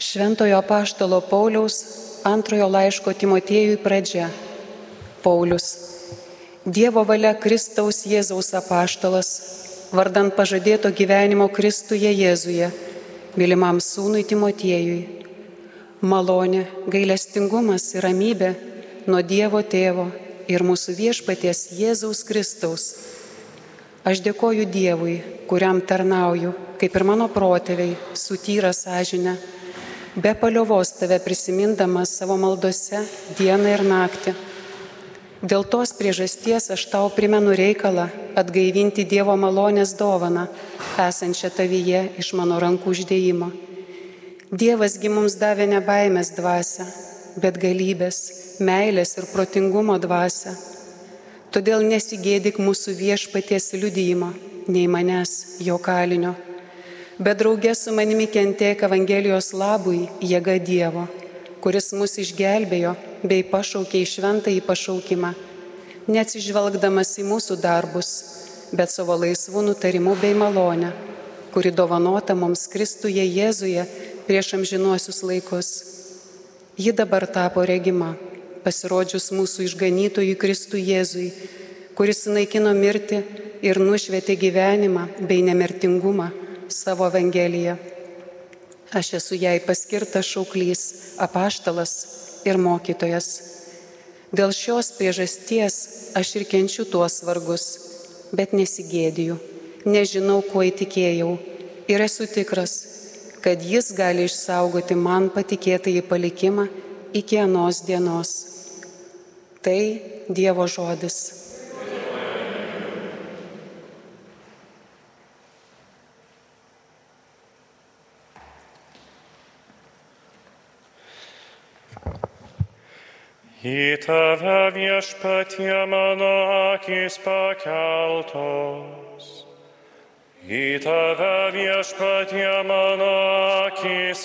Šventojo apaštalo Pauliaus antrojo laiško Timotiejui pradžia. Paulius, Dievo valia Kristaus Jėzaus apaštalas, vardan pažadėto gyvenimo Kristuje Jėzuje, mylimam sūnui Timotiejui. Malonė, gailestingumas ir ramybė nuo Dievo Tėvo ir mūsų viešpaties Jėzaus Kristaus. Aš dėkoju Dievui, kuriam tarnauju, kaip ir mano protėviai, su tyra sąžine, be paliovos tave prisimindamas savo maldose dieną ir naktį. Dėl tos priežasties aš tau primenu reikalą atgaivinti Dievo malonės dovaną, esančią tavyje iš mano rankų uždėjimo. Dievasgi mums davė ne baimės dvasią, bet galybės, meilės ir protingumo dvasią. Todėl nesigėdik mūsų viešpaties liudijimo, nei manęs, jo kalinio, bet draugė su manimi kentėk Evangelijos labui jėga Dievo, kuris mus išgelbėjo bei pašaukė į šventąjį pašaukimą, neatsižvelgdamas į mūsų darbus, bet savo laisvų nutarimų bei malonę, kuri dovanota mums Kristuje Jėzuje prieš amžinuosius laikus. Ji dabar tapo regima, pasirodžius mūsų išganytojui Kristui Jėzui, kuris sunaikino mirtį ir nušvietė gyvenimą bei nemirtingumą savo Evangeliją. Aš esu jai paskirtas šauklys, apaštalas ir mokytojas. Dėl šios priežasties aš ir kenčiu tuos vargus, bet nesigėdiju, nežinau, kuo įtikėjau ir esu tikras, kad jis gali išsaugoti man patikėtąjį palikimą iki anos dienos. Tai Dievo žodis. Į tave viešpatie mano akys pakeltos. Į tave viešpatie mano akys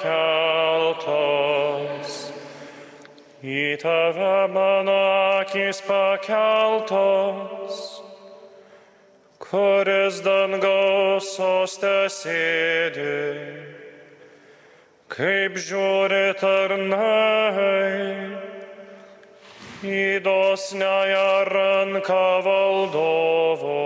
pakeltos. Į tave mano akys pakeltos, kuris dangaus soste sėdi, kaip žiūri tarnai į dosniąją ranką valdovo.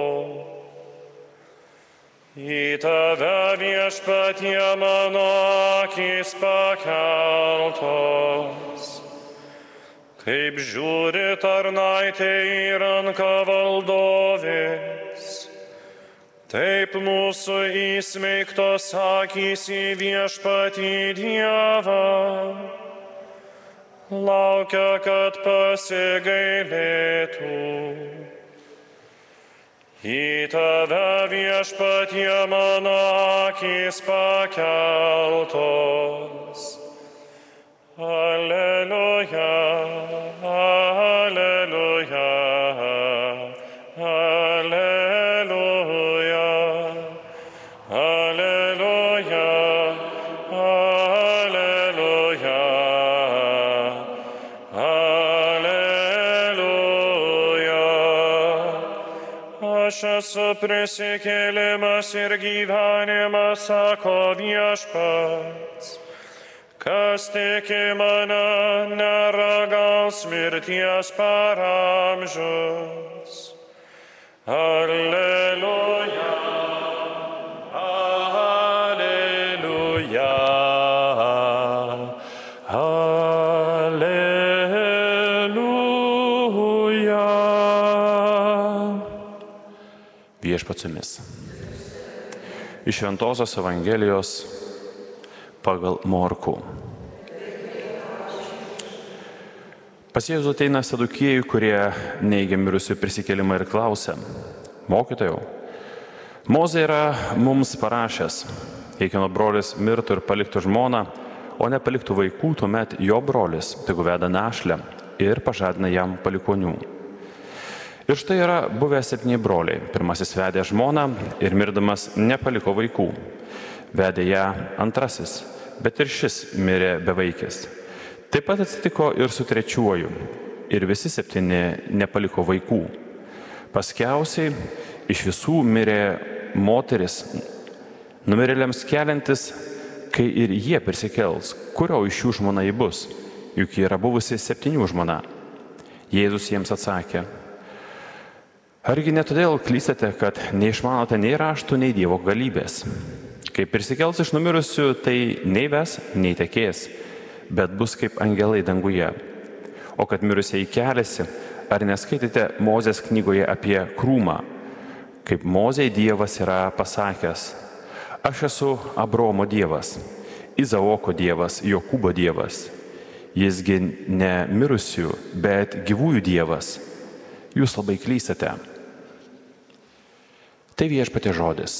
Į tave viešpatie mano akys pakeltos, kaip žiūri tarnaitė į ranką valdovės, taip mūsų įsmeigtos akys į viešpatį Dievą, laukia, kad pasigailėtų. Į tave viešpatie mano akys pakeltos. Alleluja, alleluja, alleluja, alleluja, alleluja, alleluja. Aš esu prisikėlimas ir gyvenimas, sako viešpats. Kas tiki mane, neragaus mirties per amžius. Alleluja, alleluja, alleluja. Viešpats su jumis. Iš Šventosios Evangelijos pagal Morkų. Pas Jėzų ateina sadukėjų, kurie neigia mirusių prisikėlimą ir klausia: Mokytojau, Mozė yra mums parašęs, jei kieno brolis mirtų ir paliktų žmoną, o nepaliktų vaikų, tuomet jo brolis tegu veda našlę ir pažadina jam palikonių. Ir štai yra buvę 7 broliai. Pirmasis vedė žmoną ir mirdamas nepaliko vaikų. Vedė ją antrasis, bet ir šis mirė bevaikis. Taip pat atsitiko ir su trečiuoju, ir visi 7 nepaliko vaikų. Paskiausiai iš visų mirė moteris, numirėliams keliantis kai ir jie persikels, kurio iš jų žmona ji bus? Juk ji yra buvusi 7 žmona. Jėzus jiems atsakė: argi ne todėl klystate, kad neišmanote nei raštų, nei Dievo galybės? Kai persikels iš numirusių, tai nei ves, nei tekės, bet bus kaip angelai danguje. O kad mirusieji keliasi, ar neskaitėte Mozės knygoje apie krūmą? Kaip Mozei Dievas yra pasakęs: aš esu Abraomo Dievas, Izaoko Dievas, Jokūbo Dievas. Jisgi ne mirusių, bet gyvųjų Dievas. Jūs labai klystate. Tai Viešpaties žodis.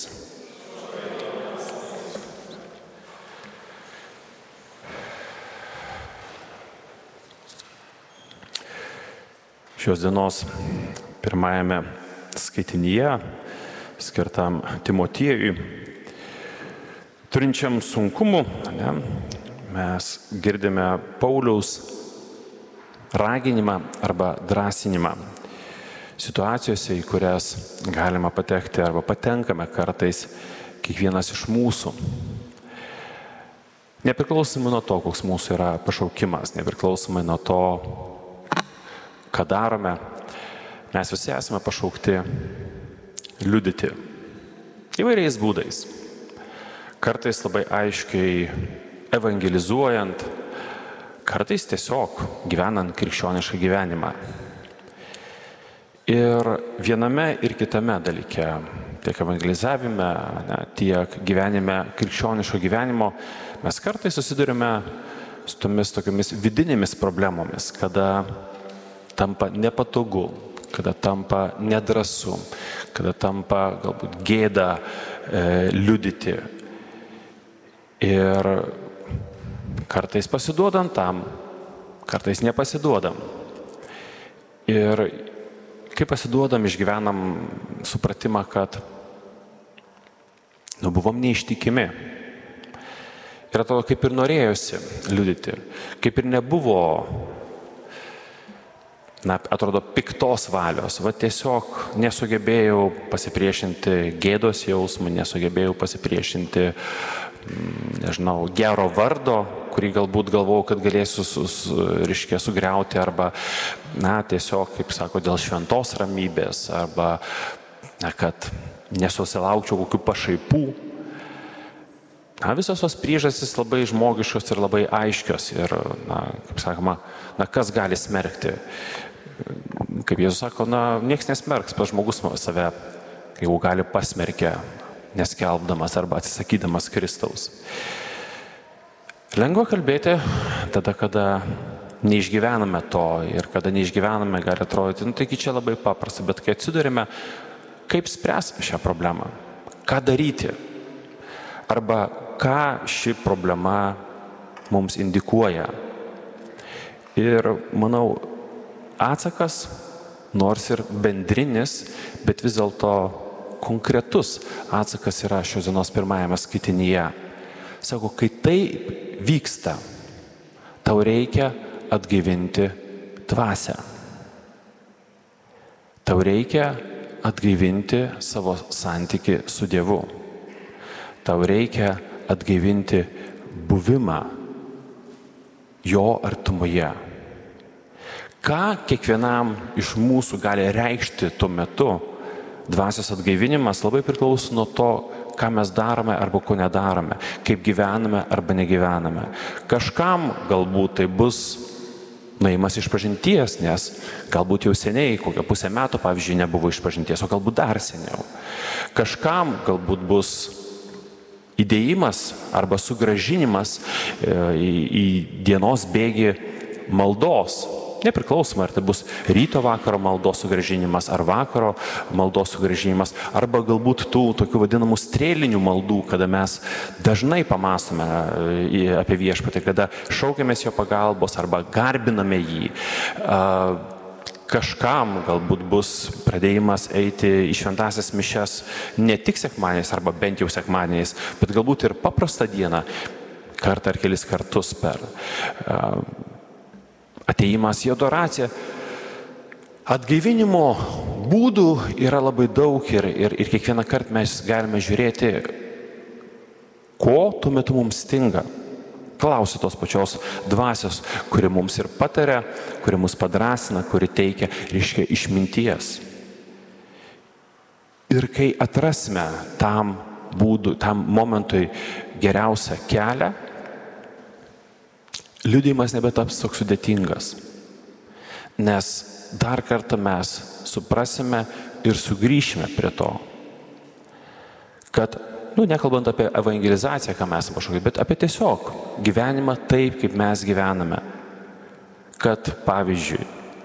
Šios dienos pirmajame skaitinyje, skirtam Timotiejui, turinčiam sunkumų, mes girdime Pauliaus raginimą arba drąsinimą situacijose, į kurias galima patekti arba patenkame kartais kiekvienas iš mūsų. Nepriklausomai nuo to, koks mūsų yra pašaukimas, nepriklausomai nuo to, ką darome, mes visi esame pašaukti liudyti įvairiais būdais. Kartais labai aiškiai evangelizuojant, kartais tiesiog gyvenant krikščionišką gyvenimą. Ir viename ir kitame dalyke, tiek evangelizavime, tiek gyvenime krikščioniško gyvenimo, mes kartais susidurime su tomis tokiamis vidinėmis problemomis, kada tampa nepatogu, kada tampa nedrąsu, kada tampa galbūt gėda liudyti. Ir kartais pasiduodam tam, kartais nepasiduodam. Ir kai pasiduodam, išgyvenam supratimą, kad buvom neištikimi. Ir atrodo, kaip ir norėjosi liudyti, kaip ir nebuvo, atrodo, piktos valios. Tiesiog nesugebėjau pasipriešinti gėdos jausmui, nesugebėjau pasipriešinti gero vardo, kurį galbūt galvojau, kad galėsiu sugriauti, arba, tiesiog, kaip sako, dėl šventos ramybės, arba, kad nesusilaukčiau kokių pašaipų. Visos tos priežastys labai žmogiškos ir labai aiškios. Ir, kaip sakoma, kas gali smerkti? Kaip Jėzus sako, nieks nesmerks, pats žmogus save, jeigu gali pasmerkia, neskelbdamas arba atsisakydamas Kristaus. Lengva kalbėti tada, kada neišgyvename to, ir kada neišgyvename, gali atrodyti, taigi čia labai paprasta, bet kai atsidurime, kaip spręsime šią problemą, ką daryti, arba ką ši problema mums indikuoja. Ir manau, atsakas, nors ir bendrinis, bet vis dėlto konkretus atsakas yra šios dienos pirmajame skaitinyje. Sako, kai tai vyksta, tau reikia atgaivinti dvasią. Tau reikia atgaivinti savo santykį su Dievu. Tau reikia atgaivinti buvimą jo artumoje. Ką kiekvienam iš mūsų gali reikšti tuo metu dvasios atgaivinimas, labai priklauso nuo to, ką mes darome arba ko nedarome, kaip gyvename arba negyvename. Kažkam galbūt tai bus nuėjimas išpažinties, nes galbūt jau seniai, kokią pusę metų, pavyzdžiui, nebuvo išpažinties, o galbūt dar seniau. Kažkam galbūt bus įdėjimas arba sugrąžinimas į dienos bėgį maldos. Nepriklausomai, ar tai bus ryto vakaro maldos sugrąžinimas, ar vakaro maldos sugrąžinimas, arba galbūt tų tokių vadinamų strėlinių maldų, kada mes dažnai pamąstome apie Viešpatį, kada šaukiamės jo pagalbos arba garbiname jį. Kažkam galbūt bus pradėjimas eiti į šventąsias mišias ne tik sekmadieniais arba bent jau sekmadieniais, bet galbūt ir paprastą dieną, kartą ar kelis kartus per atėjimas į adoraciją. Atgaivinimo būdų yra labai daug ir kiekvieną kartą mes galime žiūrėti, Ko tuo metu mums stinga? Klausiu tos pačios dvasios, kuri mums ir pataria, kuri mus padrasina, kuri teikia, reiškia, išminties. Ir kai atrasime tam momentui geriausią kelią, liudijimas nebetaps toks sudėtingas. Nes dar kartą mes suprasime ir sugrįšime prie to, kad, nekalbant apie evangelizaciją, ką mes pašaukėme, bet apie tiesiog gyvenimą taip, kaip mes gyvename. Kad, pavyzdžiui,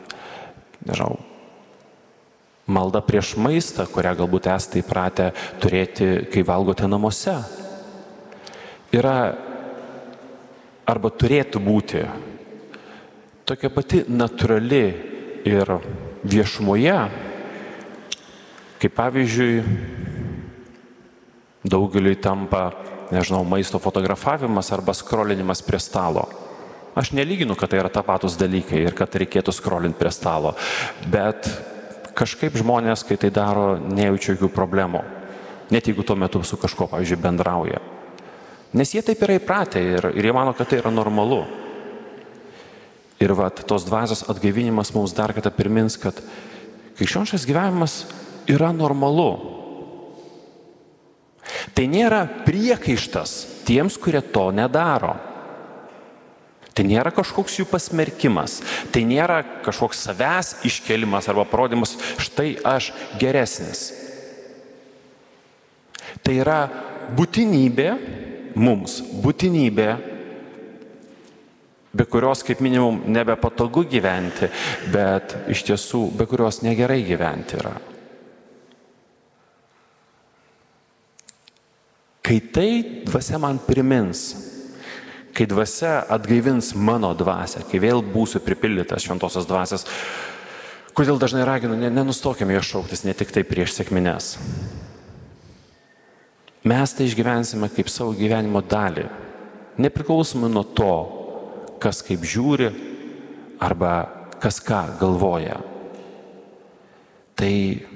malda prieš maistą, kurią galbūt esate įpratę turėti, kai valgote namuose, yra arba turėtų būti tokia pati natūrali ir viešumoje, kaip pavyzdžiui, daugeliui tampa, maisto fotografavimas arba skrolinimas prie stalo. Aš nelyginu, kad tai yra tapatus dalykai ir kad reikėtų skrolinti prie stalo, bet kažkaip žmonės, kai tai daro, nejaučia jokių problemų, net jeigu tuo metu su kažkuo, pavyzdžiui, bendrauja. Nes jie taip yra įpratę ir jie mano, kad tai yra normalu. Ir tos dvasios atgaivinimas mums dar kartą primins, kad krikščioniškas gyvenimas yra normalu. Tai nėra priekaištas tiems, kurie to nedaro. Tai nėra kažkoks jų pasmerkimas. Tai nėra kažkoks savęs iškelimas arba parodymas, štai aš geresnis. Tai yra būtinybė, mums būtinybė, be kurios, kaip minimum, nebepatogu gyventi, bet iš tiesų, be kurios negerai gyventi yra. Kai tai dvasia man primins, kai dvasia atgaivins mano dvasią, kai vėl būsiu pripildytas šventosios dvasios, kodėl dažnai raginu, nenustokime jo šauktis, ne tik tai prieš sekmines. Mes tai išgyvensime kaip savo gyvenimo dalį, nepriklausomai nuo to, kas kaip žiūri arba kas ką galvoja. Tai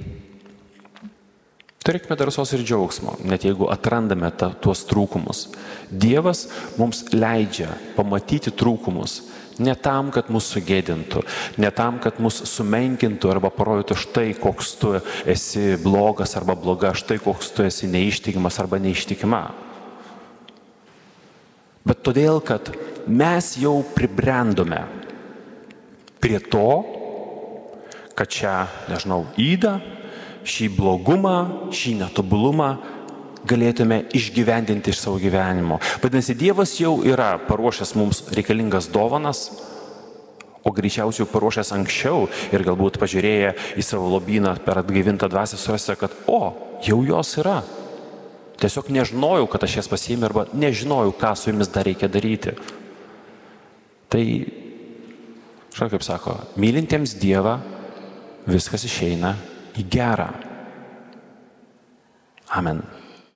turėkime drąsos ir džiaugsmo, net jeigu atrandame tuos trūkumus. Dievas mums leidžia pamatyti trūkumus ne tam, kad mus sugėdintų, ne tam, kad mus sumenkintų arba parodytų štai, koks tu esi blogas arba bloga, štai, koks tu esi neištikimas arba neištikima. Bet todėl, kad mes jau pribrendome prie to, kad šią, ydą, šį blogumą, šį netobulumą galėtume išgyvendinti iš savo gyvenimo. Vadinasi, Dievas jau yra paruošęs mums reikalingas dovanas, o greičiausiai jau paruošęs anksčiau ir galbūt pažiūrėję į savo lobyną per atgaivintą dvasią surasti, kad jau jos yra. Tiesiog nežinojau, kad aš jas pasiėmė arba nežinojau, ką su jumis dar reikia daryti. Tai, kaip sako, mylintiems Dievą viskas išeina į gerą. Amen.